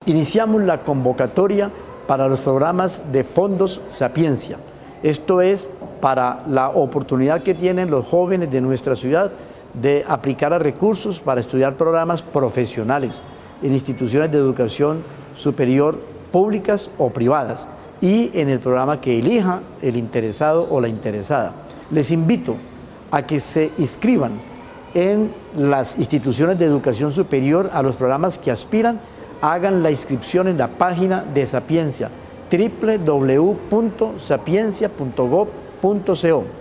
Iniciamos la convocatoria para los programas de fondos Sapiencia. Esto es para la oportunidad que tienen los jóvenes de nuestra ciudad de aplicar a recursos para estudiar programas profesionales en instituciones de educación superior públicas o privadas y en el programa que elija el interesado o la interesada. Les invito a que se inscriban en las instituciones de educación superior a los programas que aspiran. Hagan la inscripción en la página de Sapiencia, www.sapiencia.gov.co.